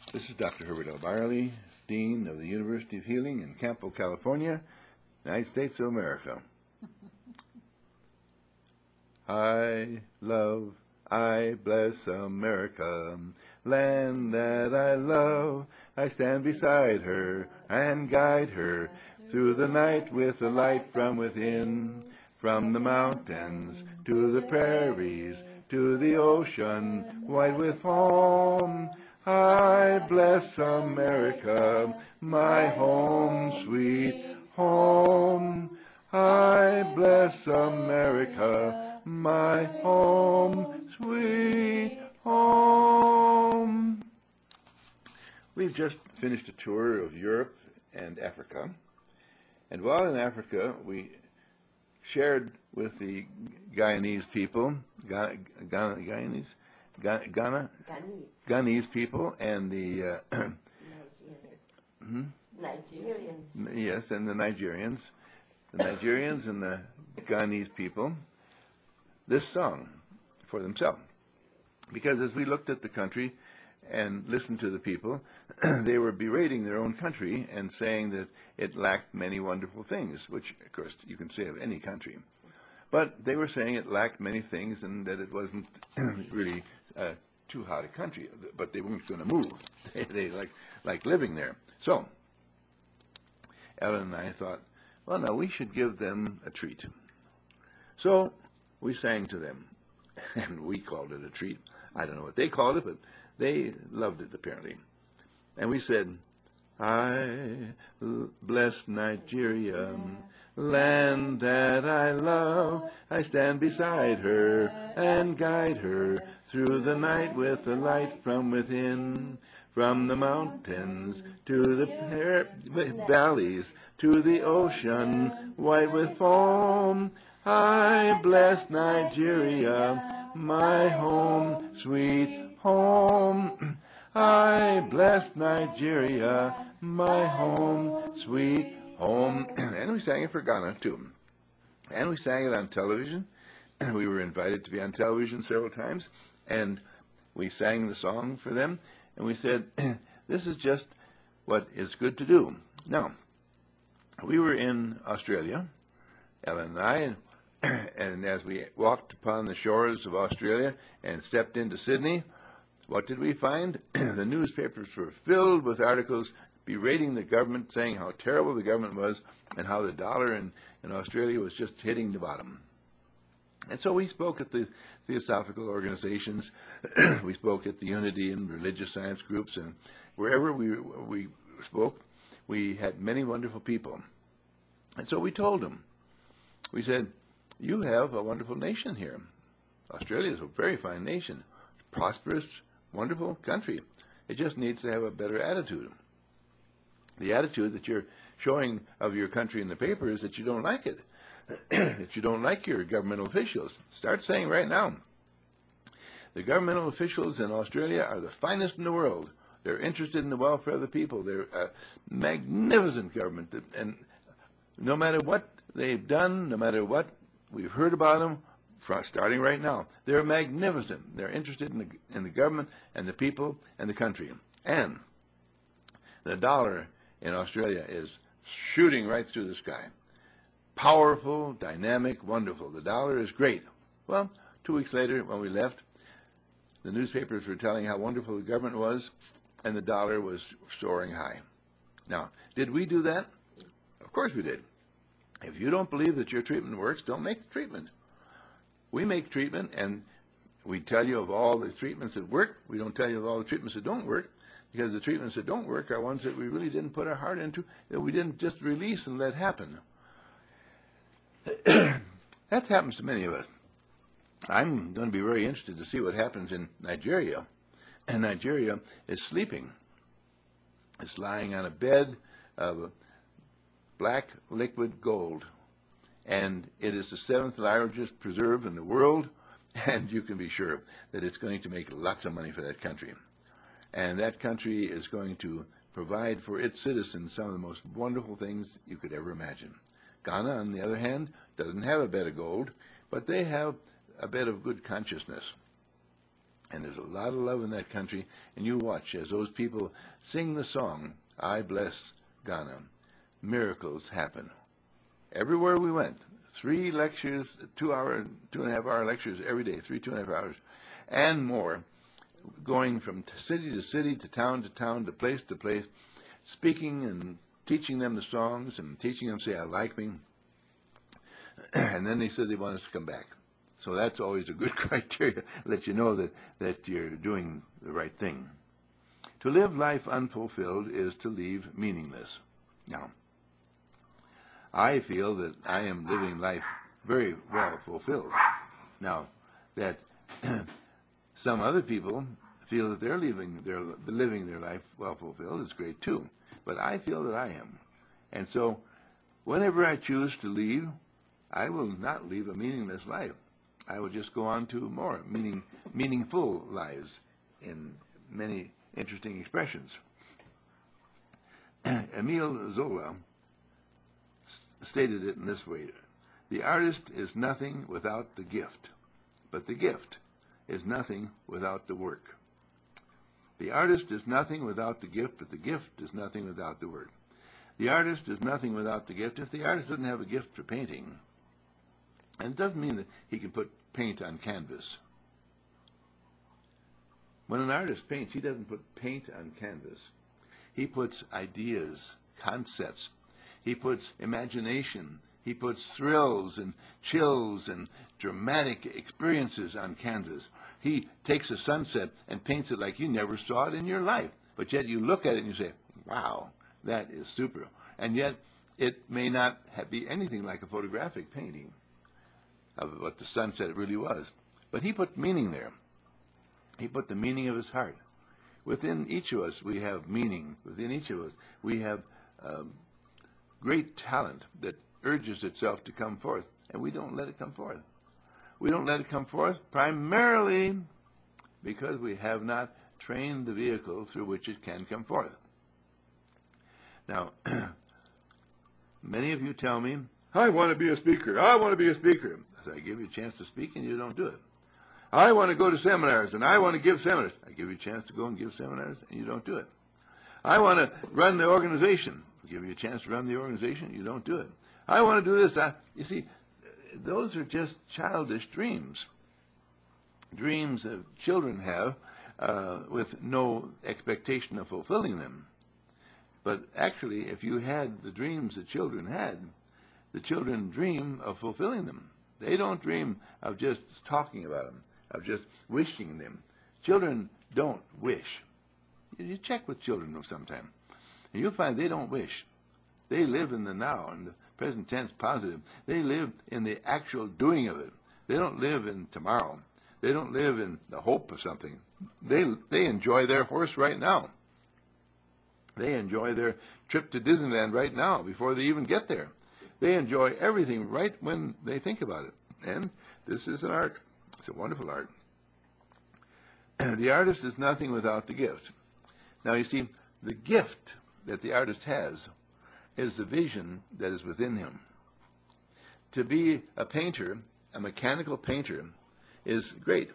This is Dr. Herbert L. Byerly, Dean of the University of Healing in Campo, California, United States of America. I love, I bless America, land that I love. I stand beside her and guide her through the night with the light from within. From the mountains to the prairies to the ocean wide with foam. I bless America, my home, sweet home. I bless America, my home, sweet home. We've just finished a tour of Europe and Africa, and while in Africa, we shared with the Guyanese people, Ghanese people, and the Nigerians. yes, and the Nigerians and the Ghanese people, this song for themselves. Because as we looked at the country and listened to the people, they were berating their own country and saying that it lacked many wonderful things, which, of course, you can say of any country. But they were saying it lacked many things and that it wasn't really too hot a country, but they weren't going to move. They like living there. So Ellen and I thought, well, now we should give them a treat. So we sang to them, and we called it a treat. I don't know what they called it, but they loved it apparently. And we said, I bless Nigeria, land that I love. I stand beside her and guide her through the night with the light from within. From the mountains to the valleys to the ocean white with foam. I bless Nigeria, my home, sweet home. I bless Nigeria, my home, sweet home. And we sang it for Ghana, too. And we sang it on television. We were invited to be on television several times. And we sang the song for them. And we said, this is just what is good to do. Now, we were in Australia, Ellen and I, and as we walked upon the shores of Australia and stepped into Sydney, what did we find? The newspapers were filled with articles berating the government, saying how terrible the government was and how the dollar in Australia was just hitting the bottom. And so we spoke at the theosophical organizations, we spoke at the Unity and religious science groups, and wherever we spoke, we had many wonderful people. And so we told them, we said, you have a wonderful nation here. Australia is a very fine nation, prosperous, wonderful country. It just needs to have a better attitude. The attitude that you're showing of your country in the paper is that you don't like it. That you don't like your governmental officials. Start saying right now, the governmental officials in Australia are the finest in the world. They're interested in the welfare of the people. They're a magnificent government. And no matter what they've done, no matter what we've heard about them, starting right now, they're magnificent. They're interested in the government and the people and the country. And the dollar in Australia is shooting right through the sky. Powerful, dynamic, wonderful. The dollar is great. Well, 2 weeks later, when we left, the newspapers were telling how wonderful the government was, and the dollar was soaring high. Now, did we do that? Of course we did. If you don't believe that your treatment works, don't make the treatment. We make treatment, and we tell you of all the treatments that work. We don't tell you of all the treatments that don't work, because the treatments that don't work are ones that we really didn't put our heart into, that we didn't just release and let happen. That happens to many of us. I'm going to be very interested to see what happens in Nigeria. And Nigeria is sleeping. It's lying on a bed of black liquid gold. And it is the 7th largest preserve in the world. And you can be sure that it's going to make lots of money for that country. And that country is going to provide for its citizens some of the most wonderful things you could ever imagine. Ghana, on the other hand, doesn't have a bed of gold, but they have a bed of good consciousness. And there's a lot of love in that country, and you watch as those people sing the song, I Bless Ghana. Miracles happen. Everywhere we went, 3 lectures, 2-hour, 2.5-hour lectures every day, 2.5 hours, and more, going from city to city, to town, to place, speaking and teaching them the songs and teaching them to say, I like me. And then they said they want us to come back. So that's always a good criteria, let you know that you're doing the right thing. To live life unfulfilled is to leave meaningless. Now, I feel that I am living life very well fulfilled. Now, that some other people feel that they're living their life well fulfilled is great too. But I feel that I am. And so, whenever I choose to leave, I will not leave a meaningless life. I will just go on to more meaningful lives in many interesting expressions. Emile Zola stated it in this way: the artist is nothing without the gift, but the gift is nothing without the work. The artist is nothing without the gift, but the gift is nothing without the work. The artist is nothing without the gift. If the artist doesn't have a gift for painting, and it doesn't mean that he can put paint on canvas. When an artist paints, he doesn't put paint on canvas. He puts ideas, concepts. He puts imagination. He puts thrills and chills and dramatic experiences on canvas. He takes a sunset and paints it like you never saw it in your life. But yet you look at it and you say, wow, that is super. And yet it may not be anything like a photographic painting of what the sunset really was. But he put meaning there. He put the meaning of his heart. Within each of us we have meaning. Within each of us we have great talent that urges itself to come forth, and we don't let it come forth. We don't let it come forth primarily because we have not trained the vehicle through which it can come forth. Now, many of you tell me, I want to be a speaker. I want to be a speaker. So I give you a chance to speak and you don't do it. I want to go to seminars and I want to give seminars. I give you a chance to go and give seminars and you don't do it. I want to run the organization. I give you a chance to run the organization. You don't do it. I want to do this. You see, those are just childish dreams. Dreams that children have with no expectation of fulfilling them. But actually, if you had the dreams that children had, the children dream of fulfilling them. They don't dream of just talking about them, of just wishing them. Children don't wish. You check with children sometime, and you'll find they don't wish. They live in the now, in the present tense positive. They live in the actual doing of it. They don't live in tomorrow. They don't live in the hope of something. They enjoy their horse right now. They enjoy their trip to Disneyland right now before they even get there. They enjoy everything right when they think about it. And this is an art. It's a wonderful art. The artist is nothing without the gift. Now, you see, the gift that the artist has is the vision that is within him. To be a painter, a mechanical painter, is great.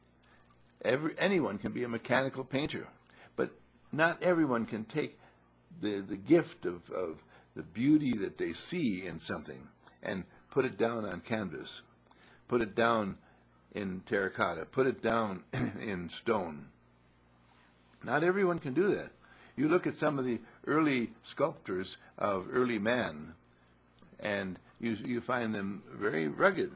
Anyone can be a mechanical painter, but not everyone can take the gift of the beauty that they see in something and put it down on canvas, put it down in terracotta, put it down in stone. Not everyone can do that. You look at some of the early sculptors of early man, and you find them very rugged.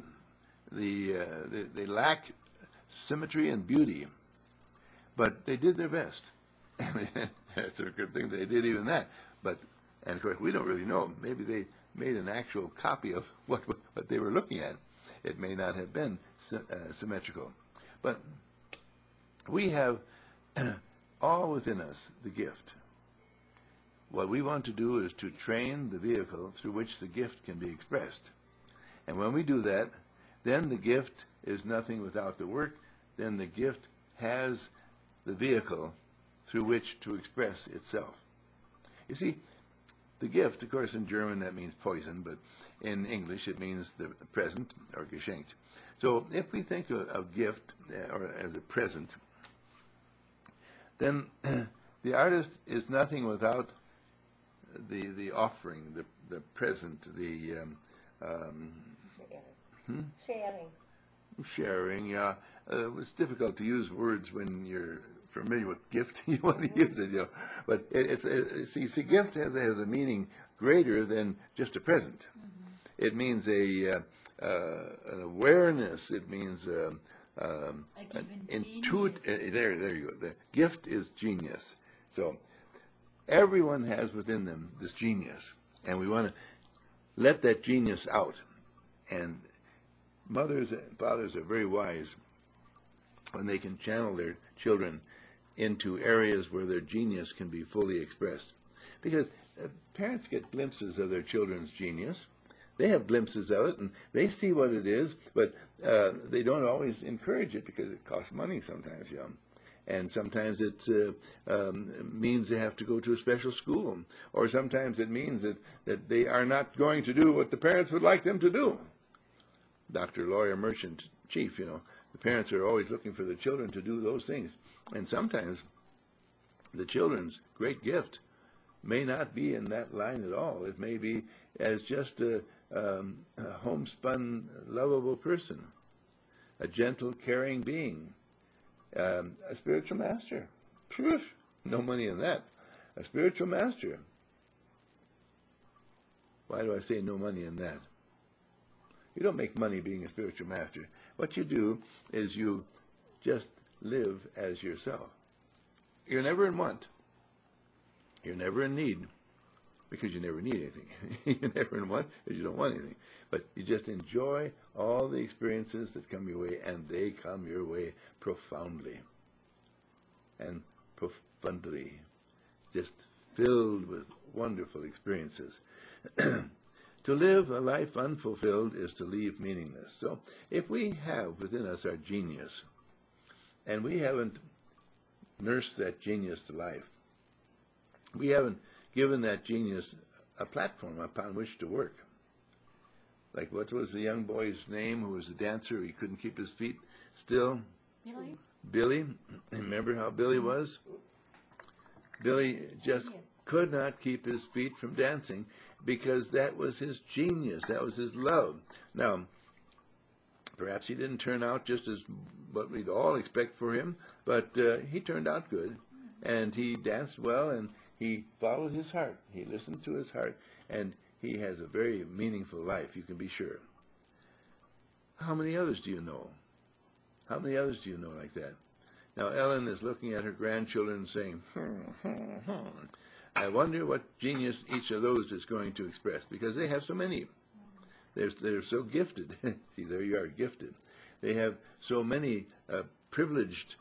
They lack symmetry and beauty, but they did their best. That's a good thing they did even that. And of course, we don't really know. Maybe they made an actual copy of what they were looking at. It may not have been symmetrical. But we have all within us the gift. What we want to do is to train the vehicle through which the gift can be expressed. And when we do that, then the gift is nothing without the work. Then the gift has the vehicle through which to express itself. You see, the gift, of course, in German that means poison, but in English it means the present or geschenkt. So if we think of gift or as a present, then the artist is nothing without the offering, the present, the Sharing. sharing. Yeah, it's difficult to use words when you're familiar with gift. You want to use it, But see, gift has a meaning greater than just a present. It means an awareness. It means an intuitive. There you go. The gift is genius. So everyone has within them this genius, and we want to let that genius out. And mothers and fathers are very wise when they can channel their children into areas where their genius can be fully expressed. Because parents get glimpses of their children's genius. They have glimpses of it, and they see what it is, but they don't always encourage it because it costs money sometimes, And sometimes it means they have to go to a special school, or sometimes it means that they are not going to do what the parents would like them to do. Doctor, lawyer, merchant, chief, the parents are always looking for the children to do those things. And sometimes the children's great gift may not be in that line at all. It may be as just a homespun, lovable person, a gentle, caring being, a spiritual master. Phew, no money in that. A spiritual master. Why do I say no money in that? You don't make money being a spiritual master. What you do is you just live as yourself. You're never in want. You're never in need, because you never need anything. You're never in want because you don't want anything. But you just enjoy all the experiences that come your way, and they come your way profoundly and profundly, just filled with wonderful experiences. To live a life unfulfilled is to leave meaningless. So if we have within us our genius, and we haven't nursed that genius to life, we haven't given that genius a platform upon which to work. Like, what was the young boy's name who was a dancer? He couldn't keep his feet still. Billy? Billy. Remember how Billy was? Billy just could not keep his feet from dancing because that was his genius. That was his love. Now, perhaps he didn't turn out just as what we'd all expect for him, but he turned out good, and he danced well, and he followed his heart. He listened to his heart, and he has a very meaningful life, you can be sure. How many others do you know? How many others do you know like that? Now, Ellen is looking at her grandchildren and saying, I wonder what genius each of those is going to express, because they have so many. They're so gifted. See, there you are, gifted. They have so many privileged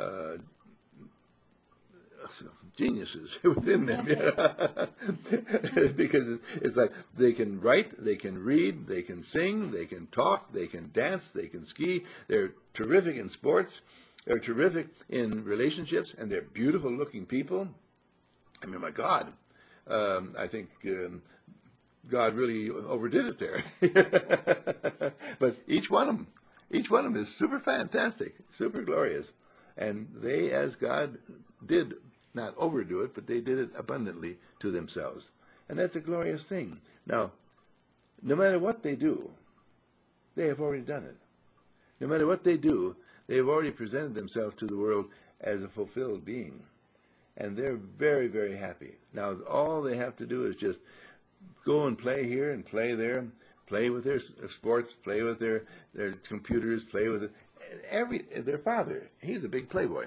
geniuses within them. Because it's like they can write, they can read, they can sing, they can talk, they can dance, they can ski. They're terrific in sports. They're terrific in relationships, and they're beautiful looking people. I mean, my God, I think God really overdid it there. But each one of them is super fantastic, super glorious. And they, as God did not overdo it, but they did it abundantly to themselves. And that's a glorious thing. Now, no matter what they do, they have already done it. No matter what they do, they have already presented themselves to the world as a fulfilled being. And they're very, very happy. Now, all they have to do is just go and play here and play there, play with their sports, play with their computers, play with their father. He's a big playboy.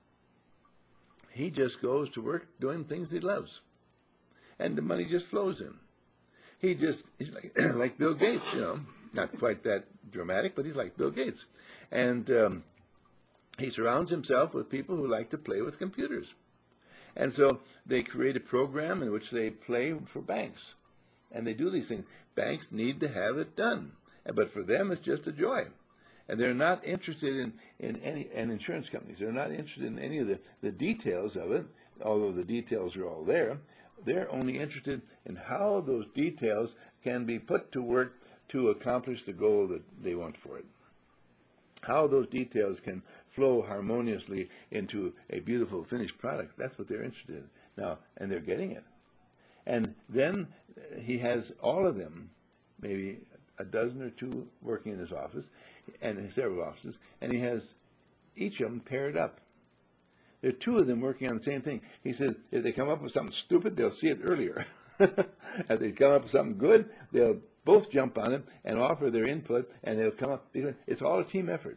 He just goes to work doing things he loves, and the money just flows in. He's like like Bill Gates, not quite that dramatic, but he's like Bill Gates, and he surrounds himself with people who like to play with computers. And so they create a program in which they play for banks. And they do these things. Banks need to have it done. But for them, it's just a joy. And they're not interested in any, and insurance companies, they're not interested in any of the details of it, although the details are all there. They're only interested in how those details can be put to work to accomplish the goal that they want for it. How those details can flow harmoniously into a beautiful finished product. That's what they're interested in now, and they're getting it. And then he has all of them, maybe a dozen or two working in his office, and in several offices, and he has each of them paired up. There are two of them working on the same thing. He says if they come up with something stupid, they'll see it earlier. If they come up with something good, they'll both jump on it and offer their input, and they'll come up. Because it's all a team effort.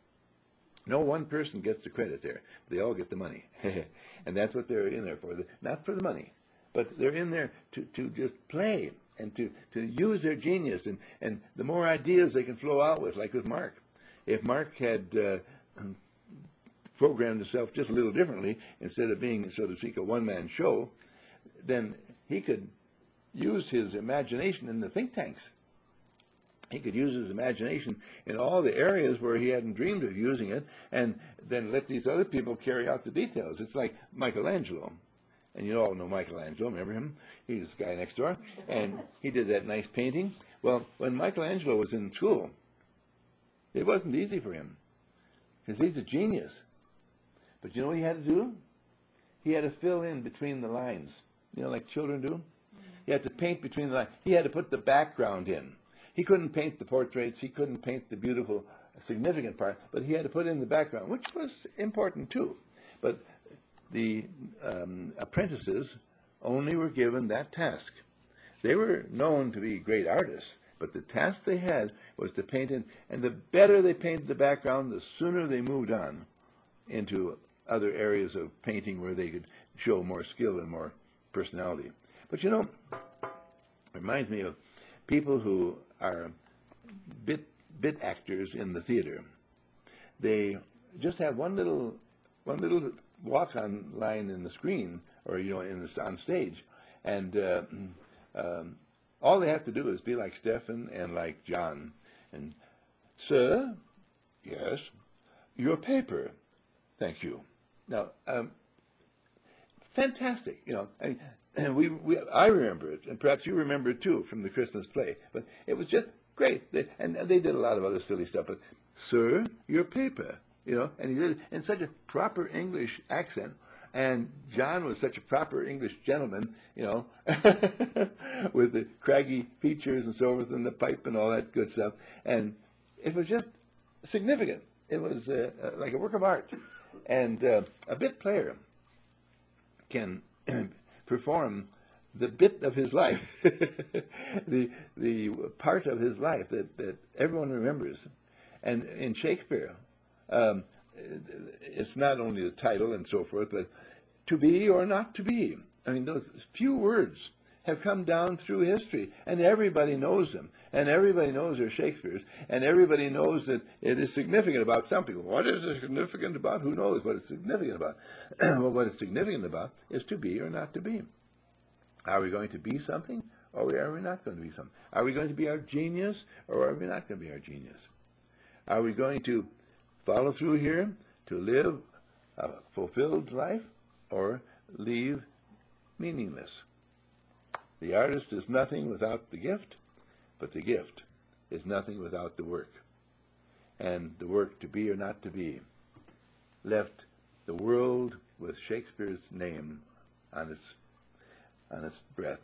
No one person gets the credit there. They all get the money. And that's what they're in there for. Not for the money, but they're in there to just play and to use their genius. And the more ideas they can flow out with, like with Mark. If Mark had programmed himself just a little differently, instead of being, so to speak, a one-man show, then he could use his imagination in the think tanks. He could use his imagination in all the areas where he hadn't dreamed of using it, and then let these other people carry out the details. It's like Michelangelo. And you all know Michelangelo, remember him? He's the guy next door. And he did that nice painting. Well, when Michelangelo was in school, it wasn't easy for him, because he's a genius. But you know what he had to do? He had to fill in between the lines, like children do. He had to paint between the lines. He had to put the background in. He couldn't paint the portraits. He couldn't paint the beautiful, significant part, but he had to put in the background, which was important too. But the apprentices only were given that task. They were known to be great artists, but the task they had was to paint in, and the better they painted the background, the sooner they moved on into other areas of painting where they could show more skill and more personality. But it reminds me of people who are bit actors in the theater. They just have one little walk-on line in the screen, or on stage, and all they have to do is be like Stephen and like John. And, sir, yes, your paper. Thank you. Now, fantastic. I remember it, and perhaps you remember it too from the Christmas play. But it was just great. And they did a lot of other silly stuff. But, sir, your paper. And he did it in such a proper English accent. And John was such a proper English gentleman, with the craggy features and so forth, and the pipe and all that good stuff. And it was just significant. It was like a work of art. And a bit player can perform the bit of his life, the part of his life that everyone remembers. And in Shakespeare, it's not only the title and so forth, but to be or not to be. I mean, those few words have come down through history, and everybody knows them, and everybody knows they're Shakespeare's, and everybody knows that it is significant about some people. What is it significant about? Who knows what it's significant about? Well, what it's significant about is to be or not to be. Are we going to be something, or are we not going to be something? Are we going to be our genius, or are we not going to be our genius? Are we going to follow through here to live a fulfilled life, or leave meaningless? The artist is nothing without the gift, but the gift is nothing without the work. And the work, to be or not to be, left the world with Shakespeare's name on its breath.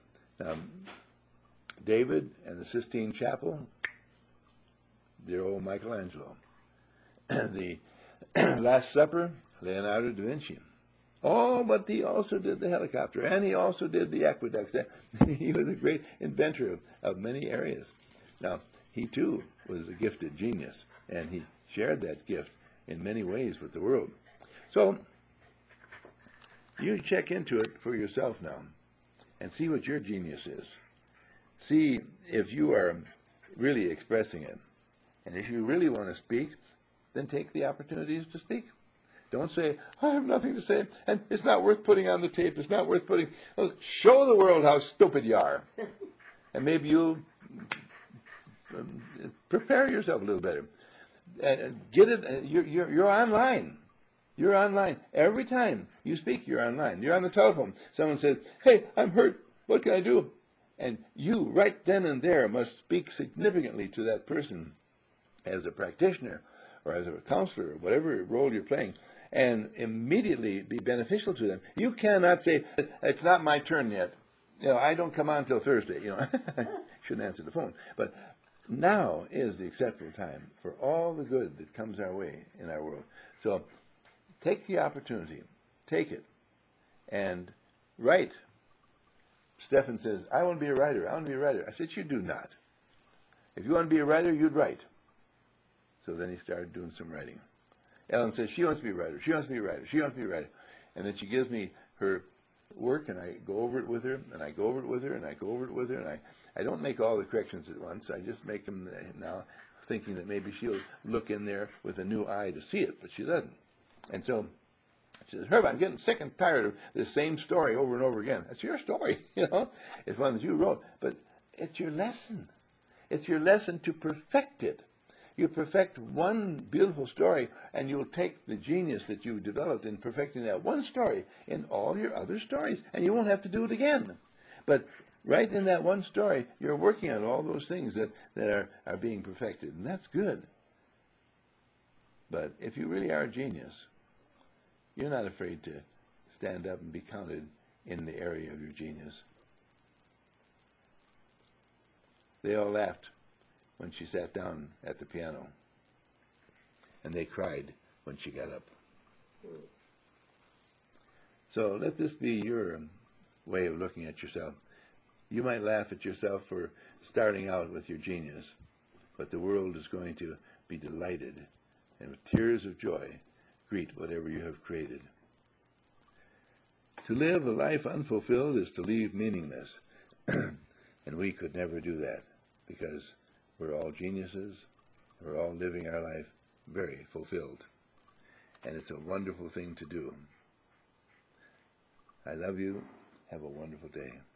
David and the Sistine Chapel, dear old Michelangelo. The Last Supper, Leonardo da Vinci. Oh, but he also did the helicopter, and he also did the aqueducts. He was a great inventor of many areas. Now, he too was a gifted genius, and he shared that gift in many ways with the world. So, you check into it for yourself now, and see what your genius is. See if you are really expressing it. And if you really want to speak, then take the opportunities to speak. Don't say, I have nothing to say, and it's not worth putting on the tape. It's not worth putting. Well, show the world how stupid you are. And maybe you'll prepare yourself a little better. Get it. You're online. You're online. Every time you speak, you're online. You're on the telephone. Someone says, hey, I'm hurt. What can I do? And you, right then and there, must speak significantly to that person as a practitioner or as a counselor or whatever role you're playing, and immediately be beneficial to them. You cannot say, it's not my turn yet. I don't come on until Thursday. Shouldn't answer the phone. But now is the acceptable time for all the good that comes our way in our world. So take the opportunity. Take it. And write. Stephen says, I want to be a writer. I want to be a writer. I said, you do not. If you want to be a writer, you'd write. So then he started doing some writing. Ellen says, she wants to be a writer. She wants to be a writer. She wants to be a writer. And then she gives me her work, and I go over it with her, and I go over it with her, and I go over it with her, and I don't make all the corrections at once. I just make them now, thinking that maybe she'll look in there with a new eye to see it, but she doesn't. And so she says, Herb, I'm getting sick and tired of this same story over and over again. That's your story, It's one that you wrote. But it's your lesson. It's your lesson to perfect it. You perfect one beautiful story, and you'll take the genius that you've developed in perfecting that one story in all your other stories, and you won't have to do it again. But right in that one story, you're working on all those things that are being perfected, and that's good. But if you really are a genius, you're not afraid to stand up and be counted in the area of your genius. They all laughed when she sat down at the piano, and they cried when she got up. So let this be your way of looking at yourself. You might laugh at yourself for starting out with your genius, but the world is going to be delighted and with tears of joy greet whatever you have created. To live a life unfulfilled is to leave meaningless, and we could never do that because we're all geniuses. We're all living our life very fulfilled. And it's a wonderful thing to do. I love you. Have a wonderful day.